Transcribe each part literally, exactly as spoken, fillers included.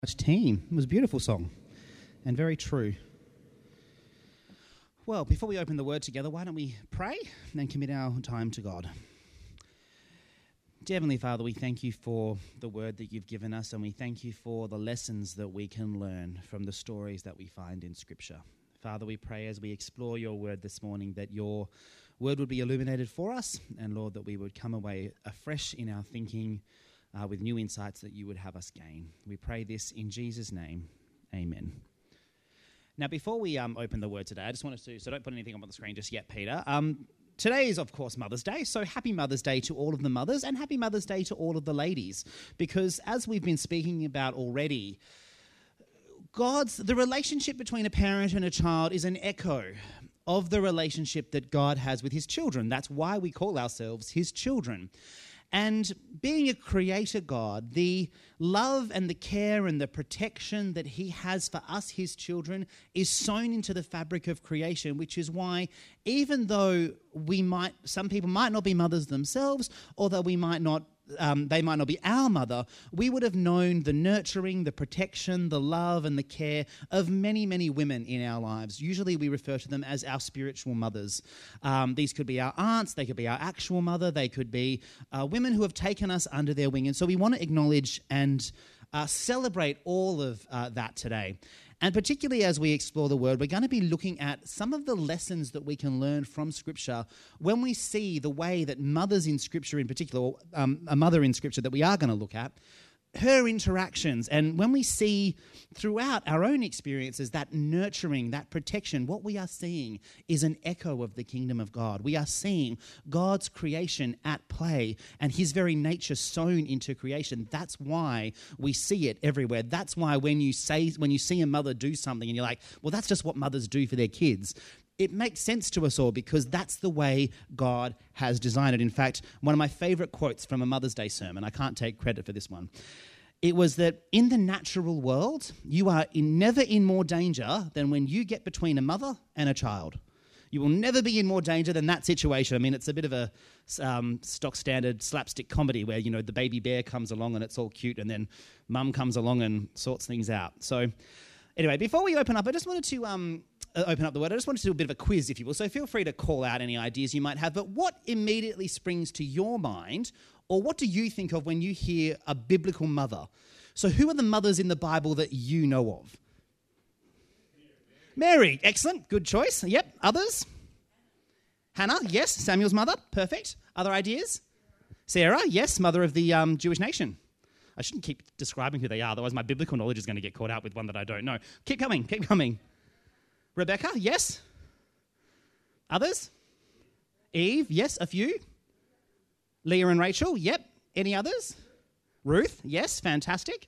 Team. It was a beautiful song and very true. Well, before we open the word together, why don't we pray and then commit our time to God. Dear Heavenly Father, we thank you for the word that you've given us, and we thank you for the lessons that we can learn from the stories that we find in Scripture. Father, we pray as we explore your word this morning that your word would be illuminated for us, and Lord, that we would come away afresh in our thinking Uh, with new insights that you would have us gain. We pray this in Jesus' name. Amen. Now, before we um, open the word today, I just wanted to, so don't put anything up on the screen just yet, Peter. Um, today is, of course, Mother's Day, so happy Mother's Day to all of the mothers and happy Mother's Day to all of the ladies, because as we've been speaking about already, God's, the relationship between a parent and a child is an echo of the relationship that God has with his children. That's why we call ourselves his children. And being a creator God, the love and the care and the protection that he has for us, his children, is sewn into the fabric of creation, which is why even though we might, some people might not be mothers themselves, although we might not, um, they might not be our mother, we would have known the nurturing, the protection, the love and the care of many, many women in our lives. Usually we refer to them as our spiritual mothers. Um, these could be our aunts, they could be our actual mother, they could be uh, women who have taken us under their wing. And so we want to acknowledge and uh, celebrate all of uh, that today. And particularly as we explore the word, we're going to be looking at some of the lessons that we can learn from Scripture when we see the way that mothers in Scripture in particular, or um, a mother in Scripture that we are going to look at, her interactions. And when we see throughout our own experiences that nurturing, that protection, what we are seeing is an echo of the kingdom of God. We are seeing God's creation at play and his very nature sown into creation. That's why we see it everywhere. That's why when you say, when you see a mother do something and you're like, well, that's just what mothers do for their kids, it makes sense to us all because that's the way God has designed it. In fact, one of my favorite quotes from a Mother's Day sermon, I can't take credit for this one, it was that in the natural world, you are in, never in more danger than when you get between a mother and a child. You will never be in more danger than that situation. I mean, it's a bit of a um, stock standard slapstick comedy where, you know, the baby bear comes along and it's all cute and then mum comes along and sorts things out. So anyway, before we open up, I just wanted to... Um, open up the word, I just wanted to do a bit of a quiz, if you will. So feel free to call out any ideas you might have. But what immediately springs to your mind, or what do you think of when you hear a biblical mother? So who are the mothers in the Bible that you know of? Mary. Excellent. Good choice. Yep. Others? Hannah. Yes. Samuel's mother. Perfect. Other ideas? Sarah. Yes. Mother of the um, Jewish nation. I shouldn't keep describing who they are, otherwise my biblical knowledge is going to get caught out with one that I don't know. Keep coming. Keep coming. Rebecca, yes. Others? Eve, yes, a few. Leah and Rachel, yep. Any others? Ruth, yes, fantastic.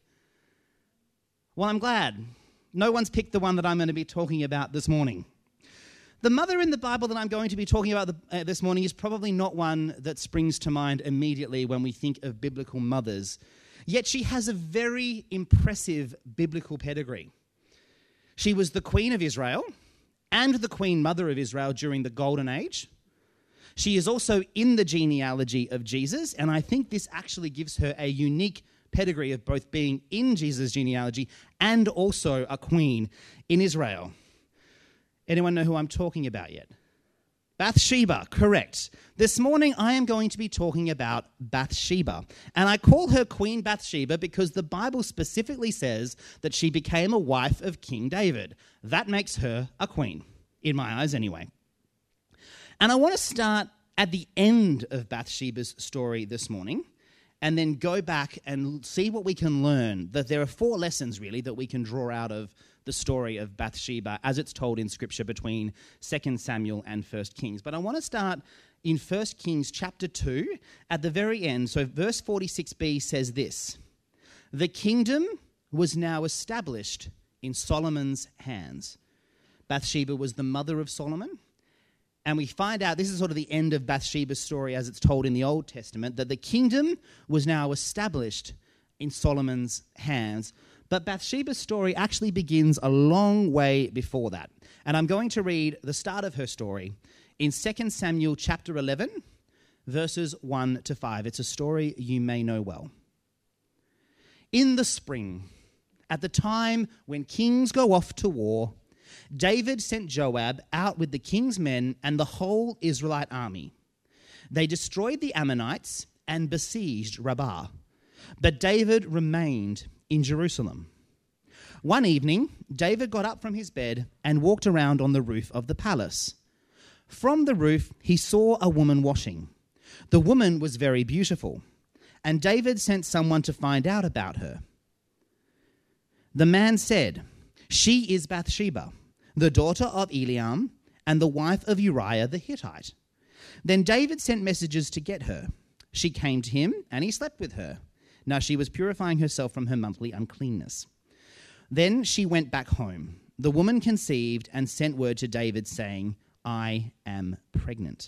Well, I'm glad. No one's picked the one that I'm going to be talking about this morning. The mother in the Bible that I'm going to be talking about the, uh, this morning is probably not one that springs to mind immediately when we think of biblical mothers. Yet she has a very impressive biblical pedigree. She was the Queen of Israel and the Queen Mother of Israel during the Golden Age. She is also in the genealogy of Jesus, and I think this actually gives her a unique pedigree of both being in Jesus' genealogy and also a queen in Israel. Anyone know who I'm talking about yet? Bathsheba, correct. This morning I am going to be talking about Bathsheba, and I call her Queen Bathsheba because the Bible specifically says that she became a wife of King David. That makes her a queen, in my eyes anyway. And I want to start at the end of Bathsheba's story this morning and then go back and see what we can learn. That there are four lessons really that we can draw out of the story of Bathsheba as it's told in Scripture between Second Samuel and First Kings. But I want to start in First Kings chapter two at the very end. So verse forty-six b says this: "The kingdom was now established in Solomon's hands." Bathsheba was the mother of Solomon. And we find out, this is sort of the end of Bathsheba's story as it's told in the Old Testament, that the kingdom was now established in Solomon's hands. But Bathsheba's story actually begins a long way before that. And I'm going to read the start of her story in Second Samuel chapter eleven, verses one to five. It's a story you may know well. In the spring, At the time when kings go off to war, David sent Joab out with the king's men and the whole Israelite army. They destroyed the Ammonites and besieged Rabbah, but David remained in Jerusalem. One evening, David got up from his bed and walked around on the roof of the palace. From the roof, he saw a woman washing. The woman was very beautiful, and David sent someone to find out about her. The man said, "She is Bathsheba, the daughter of Eliam, and the wife of Uriah the Hittite." Then David sent messengers to get her. She came to him, and he slept with her. Now she was purifying herself from her monthly uncleanness. Then she went back home. The woman conceived and sent word to David, saying, "I am pregnant."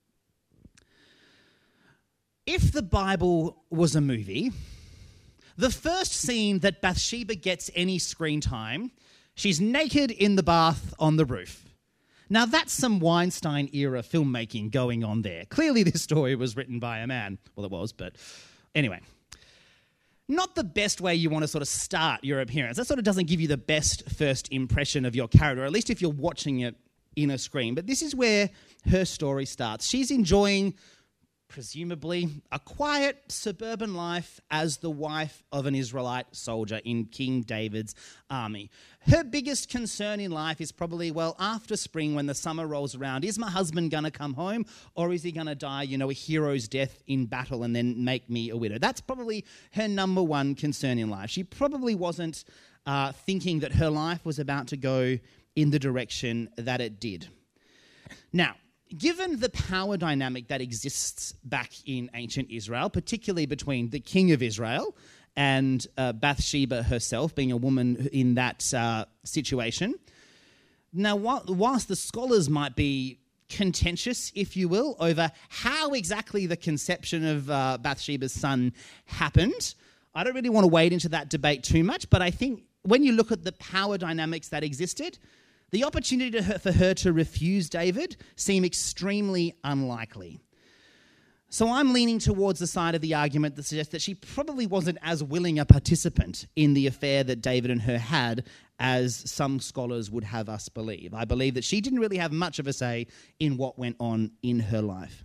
If the Bible was a movie, the first scene that Bathsheba gets any screen time, she's naked in the bath on the roof. Now that's some Weinstein-era filmmaking going on there. Clearly this story was written by a man. Well, it was, but anyway. Not the best way you want to sort of start your appearance. That sort of doesn't give you the best first impression of your character, or at least if you're watching it in a screen. But this is where her story starts. She's enjoying, presumably, a quiet suburban life as the wife of an Israelite soldier in King David's army. Her biggest concern in life is probably, well, after spring when the summer rolls around, is my husband going to come home, or is he going to die, you know, a hero's death in battle and then make me a widow? That's probably her number one concern in life. She probably wasn't uh, thinking that her life was about to go in the direction that it did. Now, given the power dynamic that exists back in ancient Israel, particularly between the king of Israel and uh, Bathsheba herself, being a woman in that uh, situation. Now, whilst the scholars might be contentious, if you will, over how exactly the conception of uh, Bathsheba's son happened, I don't really want to wade into that debate too much, but I think when you look at the power dynamics that existed, the opportunity to her, for her to refuse David seemed extremely unlikely. So I'm leaning towards the side of the argument that suggests that she probably wasn't as willing a participant in the affair that David and her had as some scholars would have us believe. I believe that she didn't really have much of a say in what went on in her life.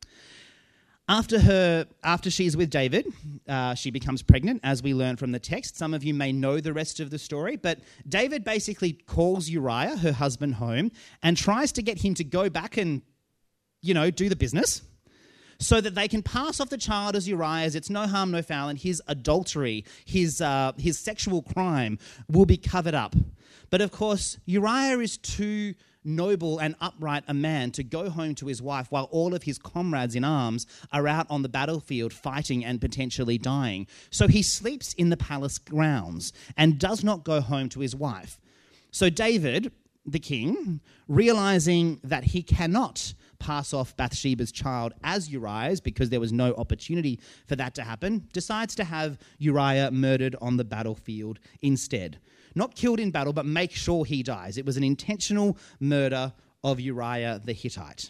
After her, after she's with David, uh, she becomes pregnant, as we learn from the text. Some of you may know the rest of the story, but David basically calls Uriah, her husband, home and tries to get him to go back and, you know, do the business so that they can pass off the child as Uriah's. It's no harm, no foul, and his adultery, his uh, his sexual crime will be covered up. But of course, Uriah is too noble and upright a man to go home to his wife while all of his comrades in arms are out on the battlefield fighting and potentially dying. So he sleeps in the palace grounds and does not go home to his wife. So David, the king, realizing that he cannot pass off Bathsheba's child as Uriah's because there was no opportunity for that to happen, decides to have Uriah murdered on the battlefield instead. Not killed in battle, but make sure he dies. It was an intentional murder of Uriah the Hittite.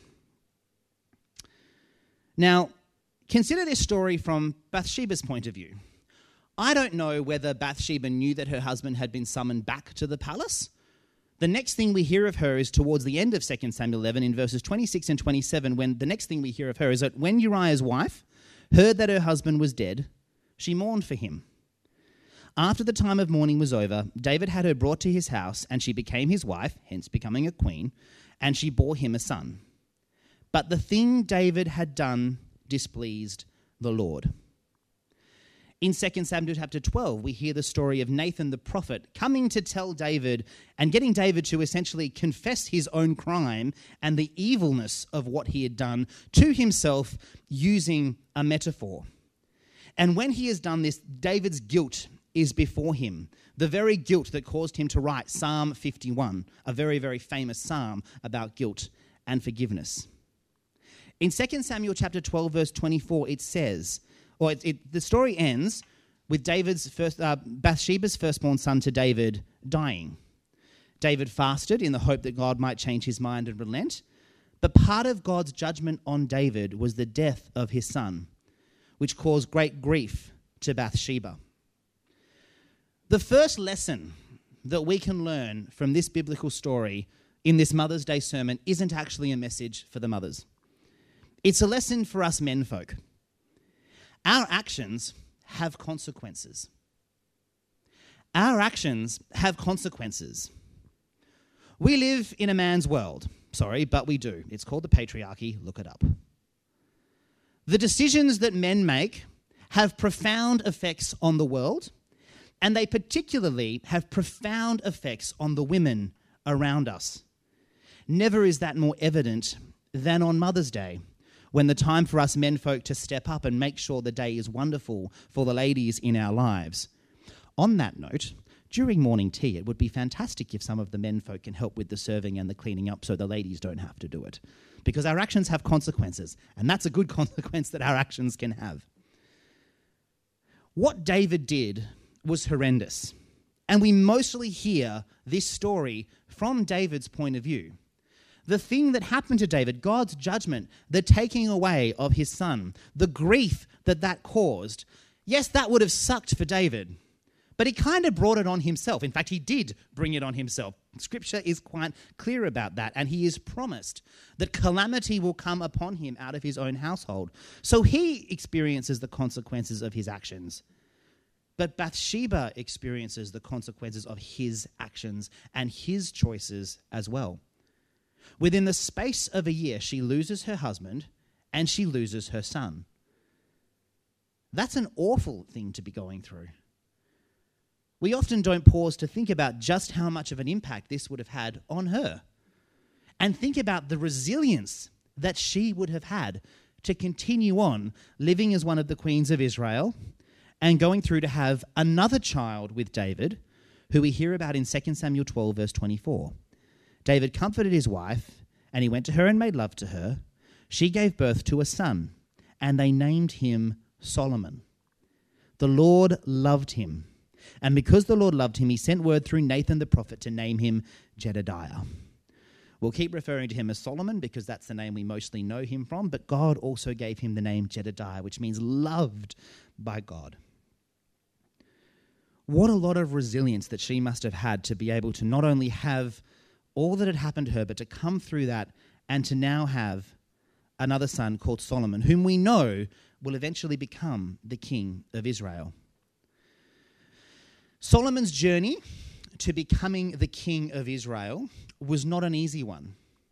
Now, consider this story from Bathsheba's point of view. I don't know whether Bathsheba knew that her husband had been summoned back to the palace. The next thing we hear of her is towards the end of Second Samuel eleven in verses twenty-six and twenty-seven, when the next thing we hear of her is that when Uriah's wife heard that her husband was dead, she mourned for him. After the time of mourning was over, David had her brought to his house, and she became his wife, hence becoming a queen, and she bore him a son. But the thing David had done displeased the Lord. In Second Samuel chapter twelve, we hear the story of Nathan the prophet coming to tell David and getting David to essentially confess his own crime and the evilness of what he had done to himself using a metaphor. And when he has done this, David's guilt is before him, the very guilt that caused him to write Psalm fifty-one, a very, very famous psalm about guilt and forgiveness. In Second Samuel chapter twelve, verse twenty-four, it says, or it, it, the story ends with David's first, uh, Bathsheba's firstborn son to David dying. David fasted in the hope that God might change his mind and relent, but part of God's judgment on David was the death of his son, which caused great grief to Bathsheba. The first lesson that we can learn from this biblical story in this Mother's Day sermon isn't actually a message for the mothers. It's a lesson for us menfolk. Our actions have consequences. Our actions have consequences. We live in a man's world. Sorry, but we do. It's called the patriarchy. Look it up. The decisions that men make have profound effects on the world, and they particularly have profound effects on the women around us. Never is that more evident than on Mother's Day, when the time for us menfolk to step up and make sure the day is wonderful for the ladies in our lives. On that note, during morning tea, it would be fantastic if some of the menfolk can help with the serving and the cleaning up so the ladies don't have to do it. Because our actions have consequences, and that's a good consequence that our actions can have. What David did was horrendous, and we mostly hear this story from David's point of view. The thing that happened to David, God's judgment, the taking away of his son, the grief that that caused, yes, that would have sucked for David, but he kind of brought it on himself. In fact, he did bring it on himself. Scripture is quite clear about that, and he is promised that calamity will come upon him out of his own household. So he experiences the consequences of his actions. But Bathsheba experiences the consequences of his actions and his choices as well. Within the space of a year, she loses her husband and she loses her son. That's an awful thing to be going through. We often don't pause to think about just how much of an impact this would have had on her, and think about the resilience that she would have had to continue on living as one of the queens of Israel and going through to have another child with David, who we hear about in Second Samuel twelve, verse twenty-four. David comforted his wife, and he went to her and made love to her. She gave birth to a son, and they named him Solomon. The Lord loved him, and because the Lord loved him, he sent word through Nathan the prophet to name him Jedediah. We'll keep referring to him as Solomon because that's the name we mostly know him from, but God also gave him the name Jedediah, which means loved by God. What a lot of resilience that she must have had to be able to not only have all that had happened to her, but to come through that and to now have another son called Solomon, whom we know will eventually become the king of Israel. Solomon's journey to becoming the king of Israel was not an easy one.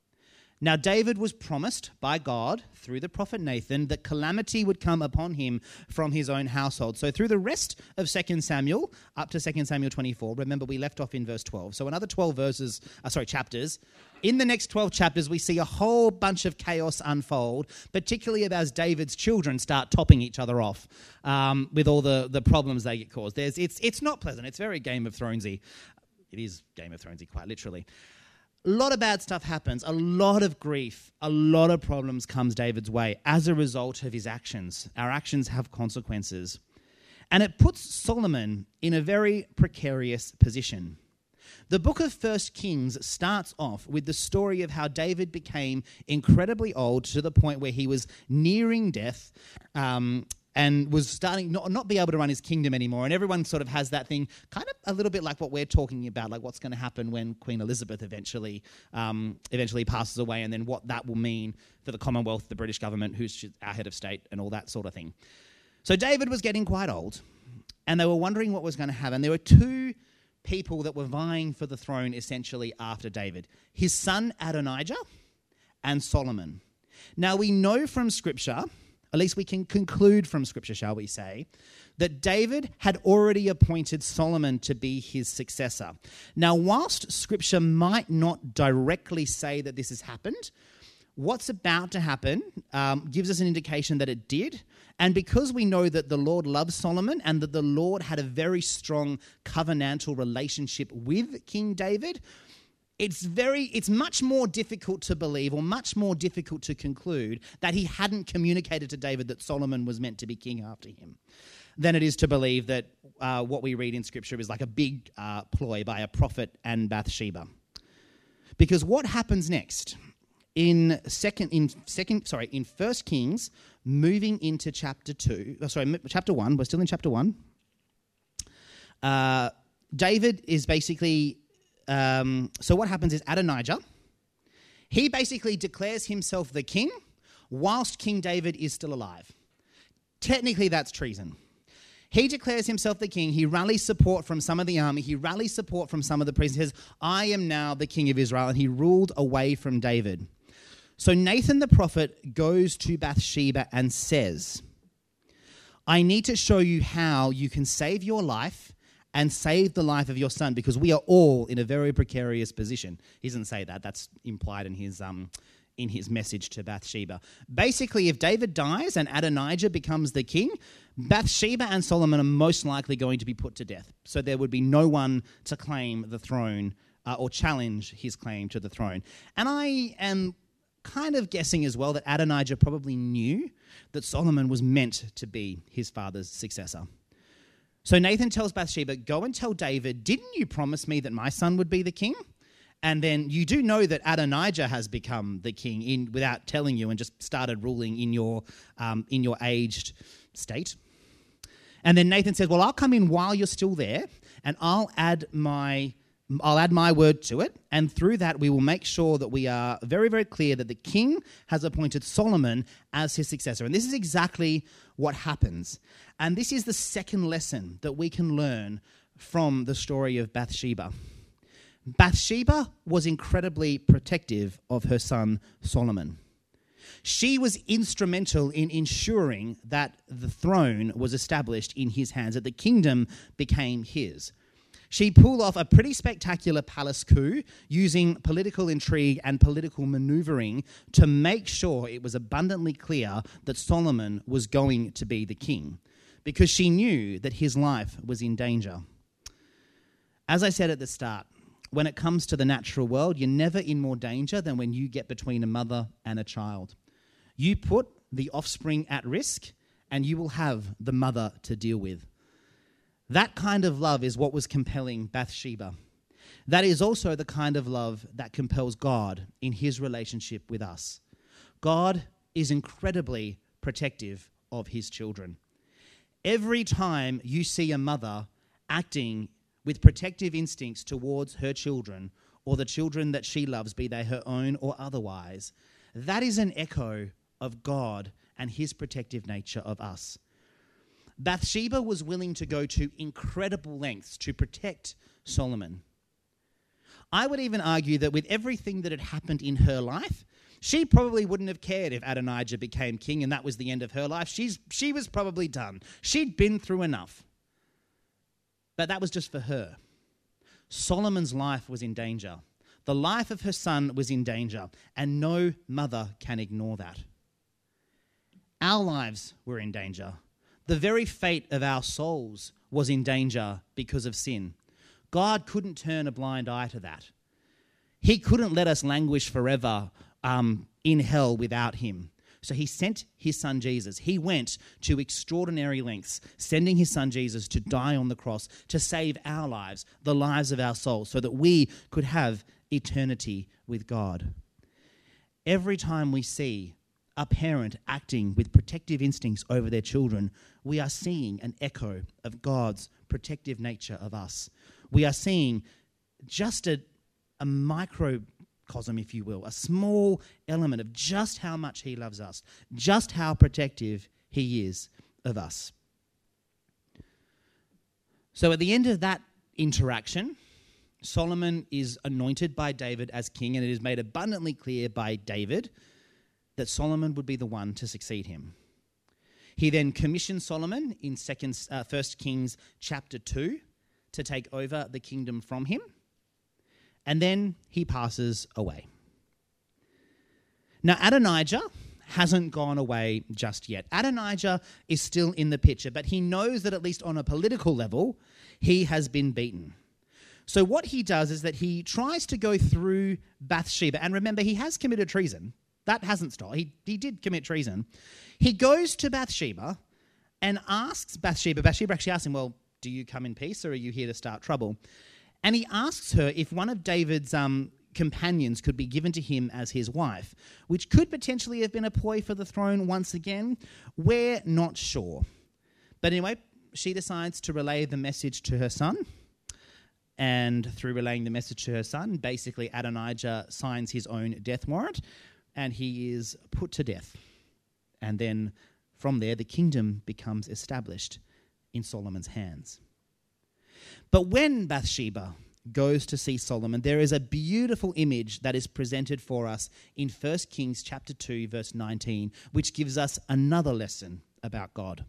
Now, David was promised by God through the prophet Nathan that calamity would come upon him from his own household. So through the rest of Second Samuel, up to Second Samuel twenty-four, remember we left off in verse twelve. So another twelve verses, uh, sorry, chapters. In the next twelve chapters, we see a whole bunch of chaos unfold, particularly as David's children start topping each other off um, with all the, the problems they get caused. There's, it's, it's not pleasant. It's very Game of Thronesy. It is Game of Thronesy, quite literally. A lot of bad stuff happens, a lot of grief, a lot of problems comes David's way as a result of his actions. Our actions have consequences. And it puts Solomon in a very precarious position. The book of First Kings starts off with the story of how David became incredibly old to the point where he was nearing death, um, and was starting not not be able to run his kingdom anymore. And everyone sort of has that thing, kind of a little bit like what we're talking about, like what's going to happen when Queen Elizabeth eventually um, eventually passes away, and then what that will mean for the Commonwealth, the British government, who's our head of state, and all that sort of thing. So David was getting quite old, and they were wondering what was going to happen. There were two people that were vying for the throne essentially after David. His son Adonijah and Solomon. Now we know from Scripture, at least we can conclude from Scripture, shall we say, that David had already appointed Solomon to be his successor. Now, whilst Scripture might not directly say that this has happened, what's about to happen um, gives us an indication that it did. And because we know that the Lord loves Solomon and that the Lord had a very strong covenantal relationship with King David, It's very, it's much more difficult to believe or much more difficult to conclude that he hadn't communicated to David that Solomon was meant to be king after him than it is to believe that uh, what we read in Scripture is like a big uh, ploy by a prophet and Bathsheba. Because what happens next in second, in second, sorry, in First Kings, moving into chapter two, oh, sorry, chapter one. We're still in chapter one. Uh, David is basically, um, so what happens is Adonijah, he basically declares himself the king whilst King David is still alive. Technically, that's treason. He declares himself the king. He rallies support from some of the army. He rallies support from some of the priests. He says, I am now the king of Israel. And he ruled away from David. So Nathan the prophet goes to Bathsheba and says, I need to show you how you can save your life and save the life of your son, because we are all in a very precarious position. He doesn't say that. That's implied in his um, in his message to Bathsheba. Basically, if David dies and Adonijah becomes the king, Bathsheba and Solomon are most likely going to be put to death. So there would be no one to claim the throne uh, or challenge his claim to the throne. And I am kind of guessing as well that Adonijah probably knew that Solomon was meant to be his father's successor. So Nathan tells Bathsheba, go and tell David, didn't you promise me that my son would be the king? And then you do know that Adonijah has become the king in without telling you and just started ruling in your um, in your aged state. And then Nathan says, well, I'll come in while you're still there and I'll add my I'll add my word to it. And through that, we will make sure that we are very, very clear that the king has appointed Solomon as his successor. And this is exactly what happens. And this is the second lesson that we can learn from the story of Bathsheba. Bathsheba was incredibly protective of her son Solomon. She was instrumental in ensuring that the throne was established in his hands, that the kingdom became his. She pulled off a pretty spectacular palace coup using political intrigue and political maneuvering to make sure it was abundantly clear that Solomon was going to be the king, because she knew that his life was in danger. As I said at the start, when it comes to the natural world, you're never in more danger than when you get between a mother and a child. You put the offspring at risk, and you will have the mother to deal with. That kind of love is what was compelling Bathsheba. That is also the kind of love that compels God in his relationship with us. God is incredibly protective of his children. Every time you see a mother acting with protective instincts towards her children or the children that she loves, be they her own or otherwise, that is an echo of God and his protective nature of us. Bathsheba was willing to go to incredible lengths to protect Solomon. I would even argue that with everything that had happened in her life, she probably wouldn't have cared if Adonijah became king and that was the end of her life. She's, she was probably done. She'd been through enough. But that was just for her. Solomon's life was in danger. The life of her son was in danger, and no mother can ignore that. Our lives were in danger. The very fate of our souls was in danger because of sin. God couldn't turn a blind eye to that. He couldn't let us languish forever um, in hell without him. So he sent his son Jesus. He went to extraordinary lengths, sending his son Jesus to die on the cross, to save our lives, the lives of our souls, so that we could have eternity with God. Every time we see a parent acting with protective instincts over their children, we are seeing an echo of God's protective nature of us. We are seeing just a, a microcosm, if you will, a small element of just how much he loves us, just how protective he is of us. So at the end of that interaction, Solomon is anointed by David as king, and it is made abundantly clear by David that Solomon would be the one to succeed him. He then commissioned Solomon in second, uh, First Kings chapter two to take over the kingdom from him, and then he passes away. Now, Adonijah hasn't gone away just yet. Adonijah is still in the picture, but he knows that at least on a political level, he has been beaten. So what he does is that he tries to go through Bathsheba, and remember, he has committed treason. That hasn't stopped. He, he did commit treason. He goes to Bathsheba and asks Bathsheba, Bathsheba actually asks him, well, do you come in peace or are you here to start trouble? And he asks her if one of David's um, companions could be given to him as his wife, which could potentially have been a ploy for the throne once again. We're not sure. But anyway, she decides to relay the message to her son. and through relaying the message to her son, basically Adonijah signs his own death warrant, and he is put to death. And then from there, the kingdom becomes established in Solomon's hands. But when Bathsheba goes to see Solomon, there is a beautiful image that is presented for us in First Kings chapter two, verse nineteen, which gives us another lesson about God.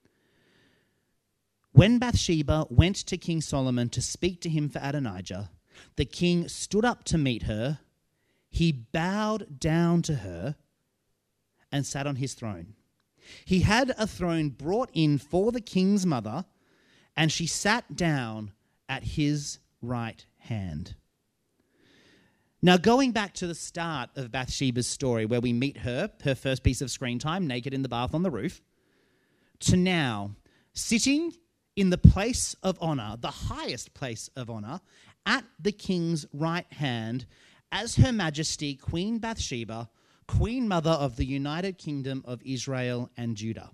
When Bathsheba went to King Solomon to speak to him for Adonijah, the king stood up to meet her. He bowed down to her and sat on his throne. He had a throne brought in for the king's mother, and she sat down at his right hand. Now, going back to the start of Bathsheba's story, where we meet her, her first piece of screen time, naked in the bath on the roof, to now sitting in the place of honor, the highest place of honor, at the king's right hand, as Her Majesty Queen Bathsheba, Queen Mother of the United Kingdom of Israel and Judah.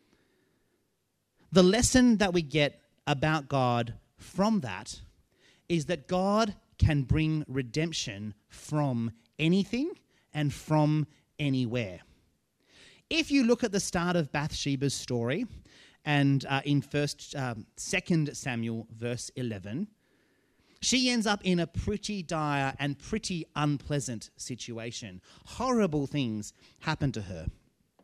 The lesson that we get about God from that is that God can bring redemption from anything and from anywhere. If you look at the start of Bathsheba's story, and uh, in first, um, Second Samuel, verse eleven, she ends up in a pretty dire and pretty unpleasant situation. Horrible things happen to her.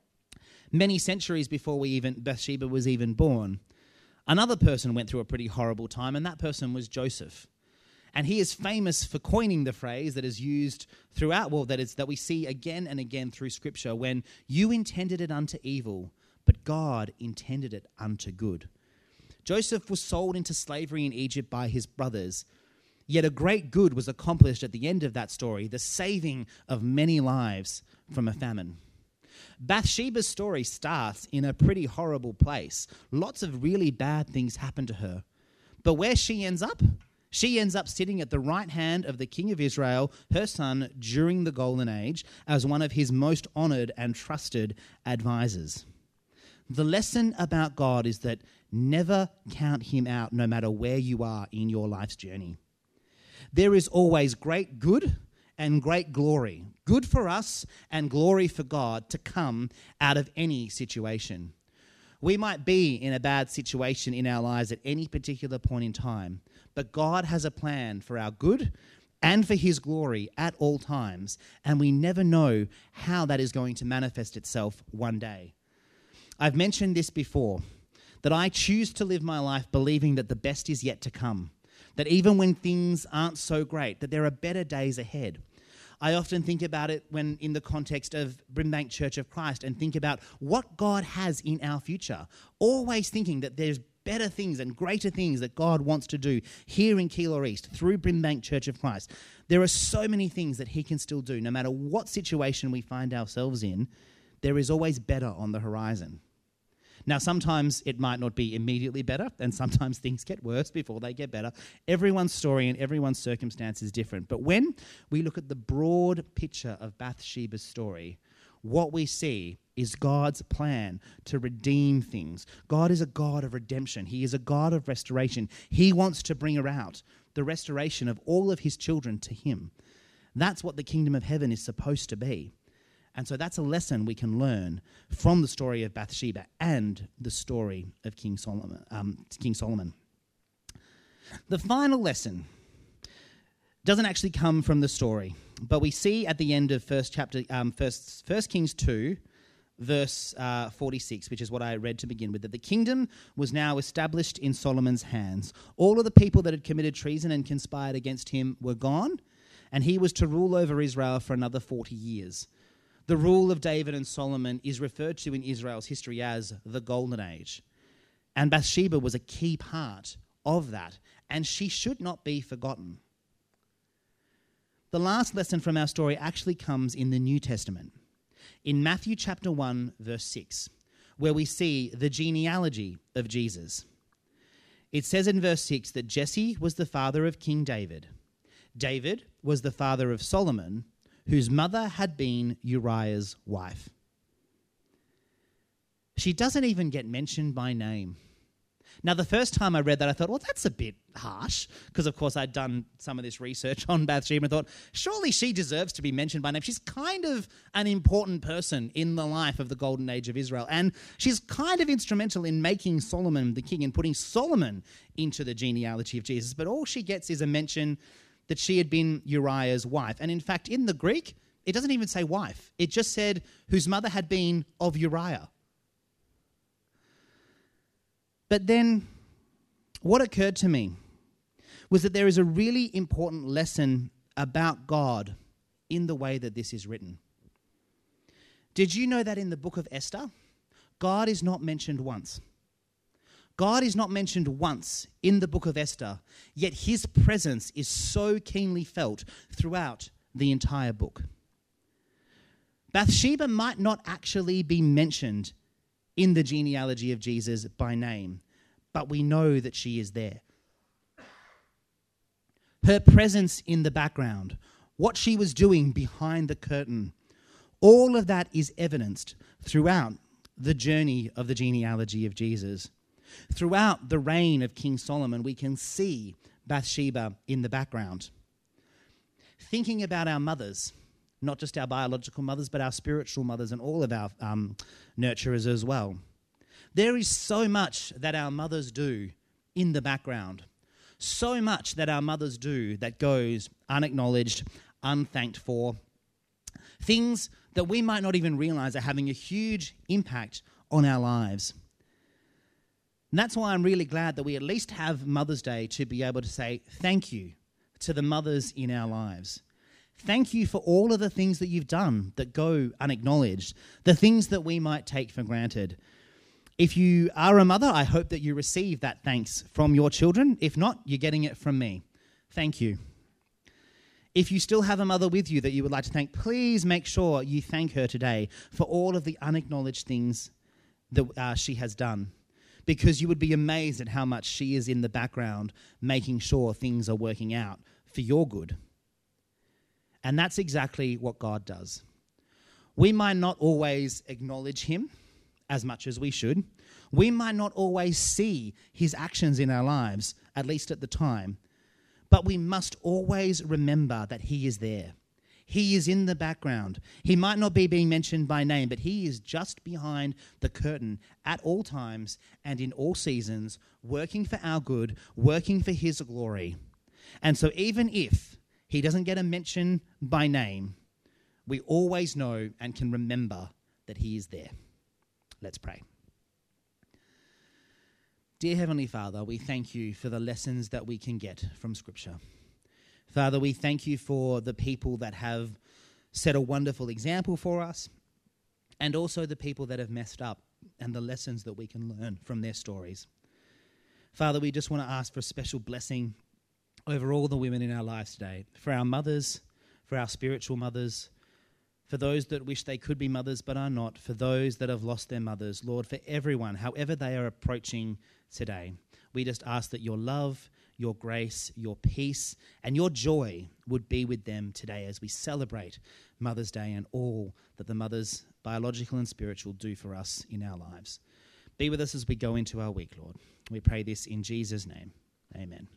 Many centuries before we even Bathsheba was even born, another person went through a pretty horrible time, and that person was Joseph. And he is famous for coining the phrase that is used throughout, well, that is that we see again and again through Scripture, when you intended it unto evil, but God intended it unto good. Joseph was sold into slavery in Egypt by his brothers, yet a great good was accomplished at the end of that story, the saving of many lives from a famine. Bathsheba's story starts in a pretty horrible place. Lots of really bad things happen to her. But where she ends up? She ends up sitting at the right hand of the king of Israel, her son, during the Golden Age, as one of his most honored and trusted advisors. The lesson about God is that never count him out, no matter where you are in your life's journey. There is always great good and great glory, good for us and glory for God, to come out of any situation. We might be in a bad situation in our lives at any particular point in time, but God has a plan for our good and for his glory at all times, and we never know how that is going to manifest itself one day. I've mentioned this before, that I choose to live my life believing that the best is yet to come, that even when things aren't so great, that there are better days ahead. I often think about it when in the context of Brimbank Church of Christ, and think about what God has in our future, always thinking that there's better things and greater things that God wants to do here in Keilor East through Brimbank Church of Christ. There are so many things that he can still do, no matter what situation we find ourselves in. There is always better on the horizon. Now, sometimes it might not be immediately better, and sometimes things get worse before they get better. Everyone's story and everyone's circumstance is different. But when we look at the broad picture of Bathsheba's story, what we see is God's plan to redeem things. God is a God of redemption. He is a God of restoration. He wants to bring about the restoration of all of his children to him. That's what the kingdom of heaven is supposed to be. And so that's a lesson we can learn from the story of Bathsheba and the story of King Solomon. Um, King Solomon. The final lesson doesn't actually come from the story, but we see at the end of first chapter, um, first, First Kings two, verse uh, forty-six, which is what I read to begin with, that the kingdom was now established in Solomon's hands. All of the people that had committed treason and conspired against him were gone, and he was to rule over Israel for another forty years. The rule of David and Solomon is referred to in Israel's history as the Golden Age. And Bathsheba was a key part of that, and she should not be forgotten. The last lesson from our story actually comes in the New Testament, in Matthew chapter one, verse six, where we see the genealogy of Jesus. It says in verse six that Jesse was the father of King David. David was the father of Solomon, whose mother had been Uriah's wife. She doesn't even get mentioned by name. Now, the first time I read that, I thought, well, that's a bit harsh, because, of course, I'd done some of this research on Bathsheba and thought, surely she deserves to be mentioned by name. She's kind of an important person in the life of the golden age of Israel, and she's kind of instrumental in making Solomon the king and putting Solomon into the genealogy of Jesus. But all she gets is a mention that she had been Uriah's wife. And in fact, in the Greek, it doesn't even say wife. It just said whose mother had been of Uriah. But then what occurred to me was that there is a really important lesson about God in the way that this is written. Did you know that in the book of Esther, God is not mentioned once? God is not mentioned once in the book of Esther, yet his presence is so keenly felt throughout the entire book. Bathsheba might not actually be mentioned in the genealogy of Jesus by name, but we know that she is there. Her presence in the background, what she was doing behind the curtain, all of that is evidenced throughout the journey of the genealogy of Jesus. Throughout the reign of King Solomon, we can see Bathsheba in the background. Thinking about our mothers, not just our biological mothers, but our spiritual mothers and all of our um, nurturers as well. There is so much that our mothers do in the background, so much that our mothers do that goes unacknowledged, unthanked for, things that we might not even realize are having a huge impact on our lives. And that's why I'm really glad that we at least have Mother's Day to be able to say thank you to the mothers in our lives. Thank you for all of the things that you've done that go unacknowledged, the things that we might take for granted. If you are a mother, I hope that you receive that thanks from your children. If not, you're getting it from me. Thank you. If you still have a mother with you that you would like to thank, please make sure you thank her today for all of the unacknowledged things that uh, she has done, because you would be amazed at how much she is in the background making sure things are working out for your good. And that's exactly what God does. We might not always acknowledge him as much as we should. We might not always see his actions in our lives, at least at the time. But we must always remember that he is there. He is in the background. He might not be being mentioned by name, but he is just behind the curtain at all times and in all seasons, working for our good, working for his glory. And so even if he doesn't get a mention by name, we always know and can remember that he is there. Let's pray. Dear Heavenly Father, we thank you for the lessons that we can get from Scripture. Father, we thank you for the people that have set a wonderful example for us, and also the people that have messed up and the lessons that we can learn from their stories. Father, we just want to ask for a special blessing over all the women in our lives today, for our mothers, for our spiritual mothers, for those that wish they could be mothers but are not, for those that have lost their mothers. Lord, for everyone, however they are approaching today, we just ask that your love, your grace, your peace, and your joy would be with them today as we celebrate Mother's Day and all that the mothers, biological and spiritual, do for us in our lives. Be with us as we go into our week, Lord. We pray this in Jesus' name. Amen.